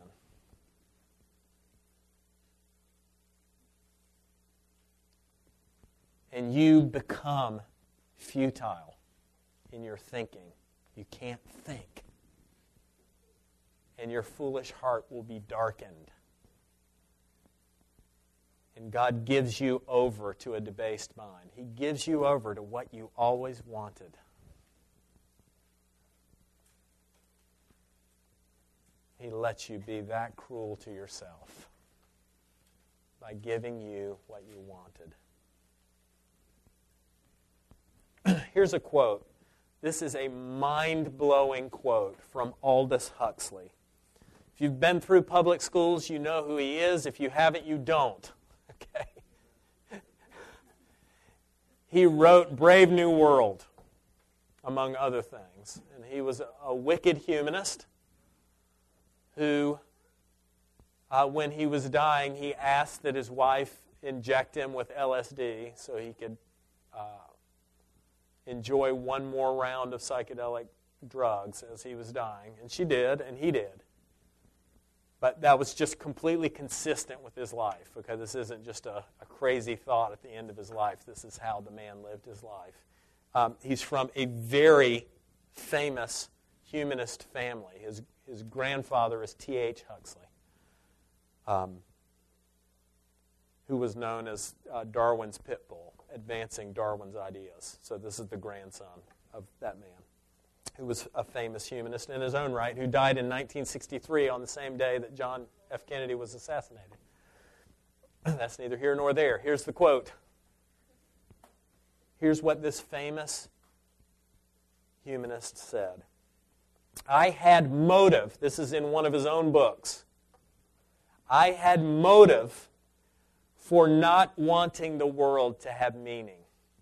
And you become futile in your thinking. You can't think. And your foolish heart will be darkened. And God gives you over to a debased mind. He gives you over to what you always wanted. He lets you be that cruel to yourself by giving you what you wanted. Here's a quote. This is a mind-blowing quote from Aldous Huxley. If you've been through public schools, you know who he is. If you haven't, you don't. Okay. He wrote Brave New World, among other things. And he was a wicked humanist who, uh, when he was dying, he asked that his wife inject him with L S D so he could uh, enjoy one more round of psychedelic drugs as he was dying. And she did, and he did. But that was just completely consistent with his life, because this isn't just a, a crazy thought at the end of his life. This is how the man lived his life. Um, he's from a very famous humanist family. His, his grandfather is T H Huxley, um, who was known as uh, Darwin's pit bull, advancing Darwin's ideas. So this is the grandson of that man, who was a famous humanist in his own right, who died in nineteen sixty-three on the same day that John F. Kennedy was assassinated. That's neither here nor there. Here's the quote. Here's what this famous humanist said. I had motive. This is in one of his own books. I had motive for not wanting the world to have meaning.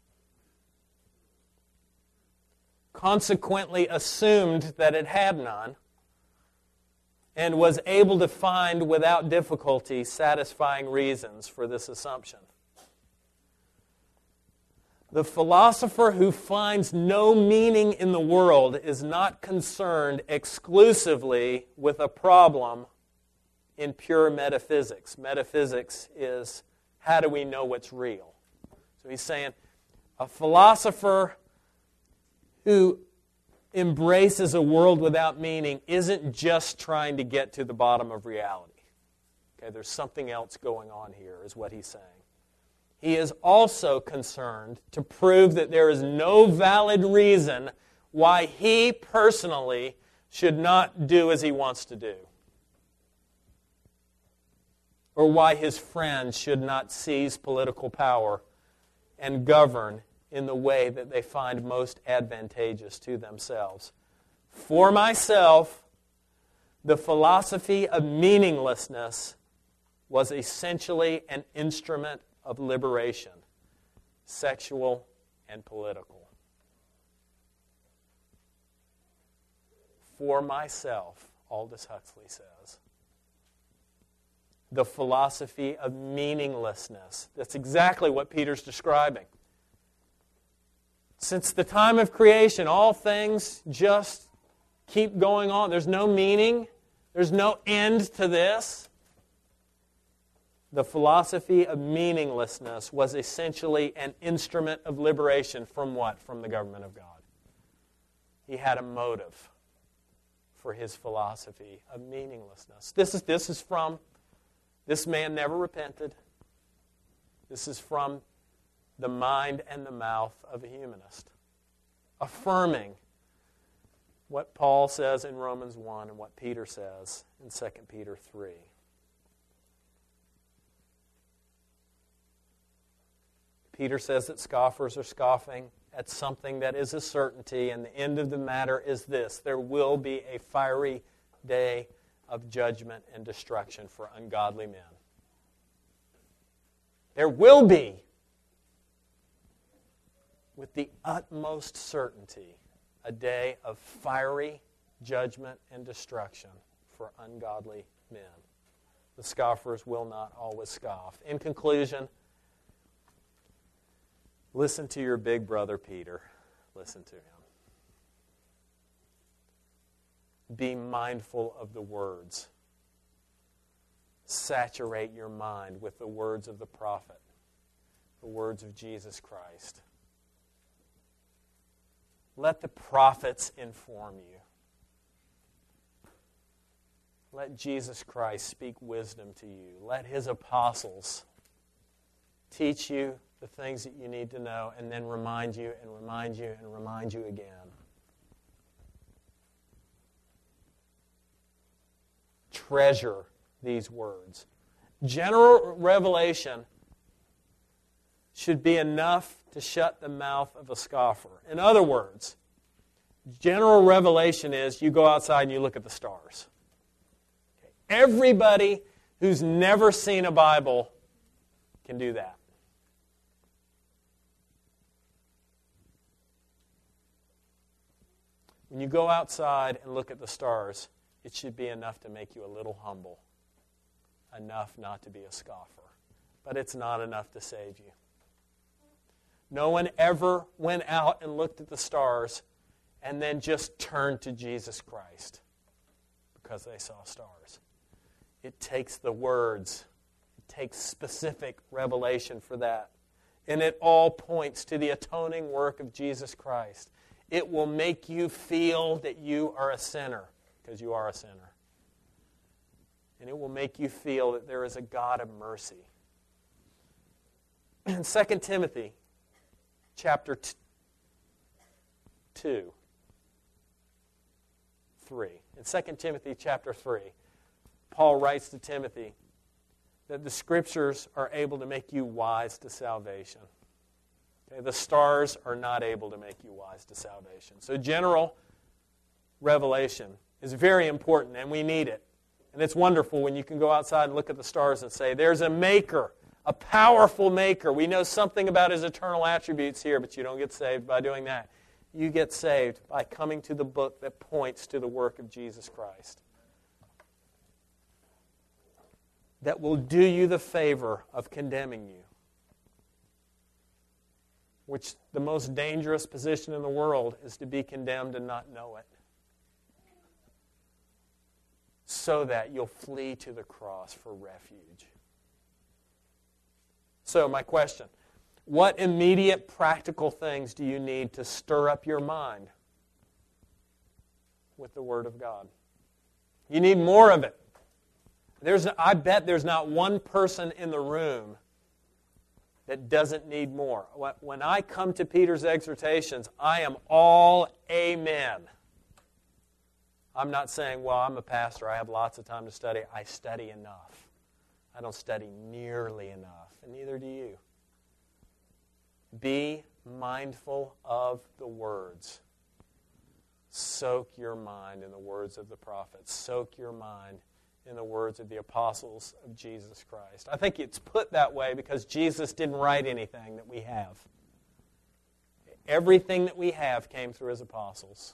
Consequently assumed that it had none, and was able to find without difficulty satisfying reasons for this assumption. The philosopher who finds no meaning in the world is not concerned exclusively with a problem in pure metaphysics. Metaphysics is, how do we know what's real? So he's saying, a philosopher who embraces a world without meaning isn't just trying to get to the bottom of reality. Okay, there's something else going on here, is what he's saying. He is also concerned to prove that there is no valid reason why he personally should not do as he wants to do, or why his friends should not seize political power and govern in the way that they find most advantageous to themselves. For myself, the philosophy of meaninglessness was essentially an instrument of liberation, sexual and political. For myself, Aldous Huxley says, the philosophy of meaninglessness. That's exactly what Peter's describing. Since the time of creation, all things just keep going on. There's no meaning. There's no end to this. The philosophy of meaninglessness was essentially an instrument of liberation from what? From the government of God. He had a motive for his philosophy of meaninglessness. This is, this is from, this man never repented. This is from the mind and the mouth of a humanist, affirming what Paul says in Romans one and what Peter says in Second Peter three. Peter says that scoffers are scoffing at something that is a certainty, and the end of the matter is this: there will be a fiery day of judgment and destruction for ungodly men. There will be, with the utmost certainty, a day of fiery judgment and destruction for ungodly men. The scoffers will not always scoff. In conclusion, listen to your big brother Peter. Listen to him. Be mindful of the words. Saturate your mind with the words of the prophet, the words of Jesus Christ. Let the prophets inform you. Let Jesus Christ speak wisdom to you. Let his apostles teach you the things that you need to know, and then remind you and remind you and remind you again. Treasure these words. General revelation should be enough to shut the mouth of a scoffer. In other words, general revelation is you go outside and you look at the stars. Okay. Everybody who's never seen a Bible can do that. When you go outside and look at the stars, it should be enough to make you a little humble, enough not to be a scoffer. But it's not enough to save you. No one ever went out and looked at the stars and then just turned to Jesus Christ because they saw stars. It takes the words. It takes specific revelation for that. And it all points to the atoning work of Jesus Christ. It will make you feel that you are a sinner, because you are a sinner. And it will make you feel that there is a God of mercy. In Second Timothy chapter two, three. In Second Timothy chapter three, Paul writes to Timothy that the Scriptures are able to make you wise to salvation. Okay, the stars are not able to make you wise to salvation. So general revelation is very important, and we need it. And it's wonderful when you can go outside and look at the stars and say, there's a maker, a powerful maker. We know something about his eternal attributes here, but you don't get saved by doing that. You get saved by coming to the book that points to the work of Jesus Christ. That will do you the favor of condemning you. Which the most dangerous position in the world is to be condemned and not know it. So that you'll flee to the cross for refuge. So my question, what immediate practical things do you need to stir up your mind with the Word of God? You need more of it. There's, I bet there's not one person in the room that doesn't need more. When I come to Peter's exhortations, I am all amen. I'm not saying, well, I'm a pastor, I have lots of time to study. I study enough. I don't study nearly enough, and neither do you. Be mindful of the words. Soak your mind in the words of the prophets. Soak your mind in the words of the apostles of Jesus Christ. I think it's put that way because Jesus didn't write anything that we have. Everything that we have came through his apostles.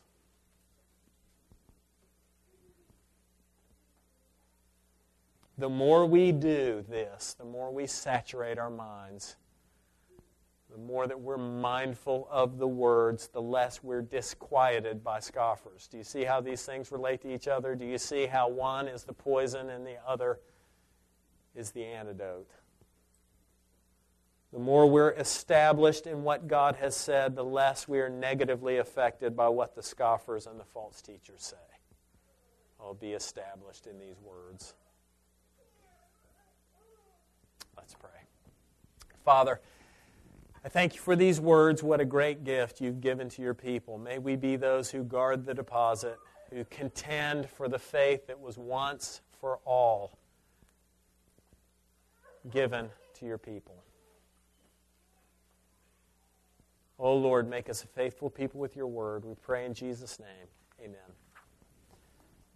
The more we do this, the more we saturate our minds, the more that we're mindful of the words, the less we're disquieted by scoffers. Do you see how these things relate to each other? Do you see how one is the poison and the other is the antidote? The more we're established in what God has said, the less we are negatively affected by what the scoffers and the false teachers say. I'll be established in these words. Let's pray. Father, I thank you for these words. What a great gift you've given to your people. May we be those who guard the deposit, who contend for the faith that was once for all given to your people. Oh Lord, make us a faithful people with your word. We pray in Jesus' name. Amen.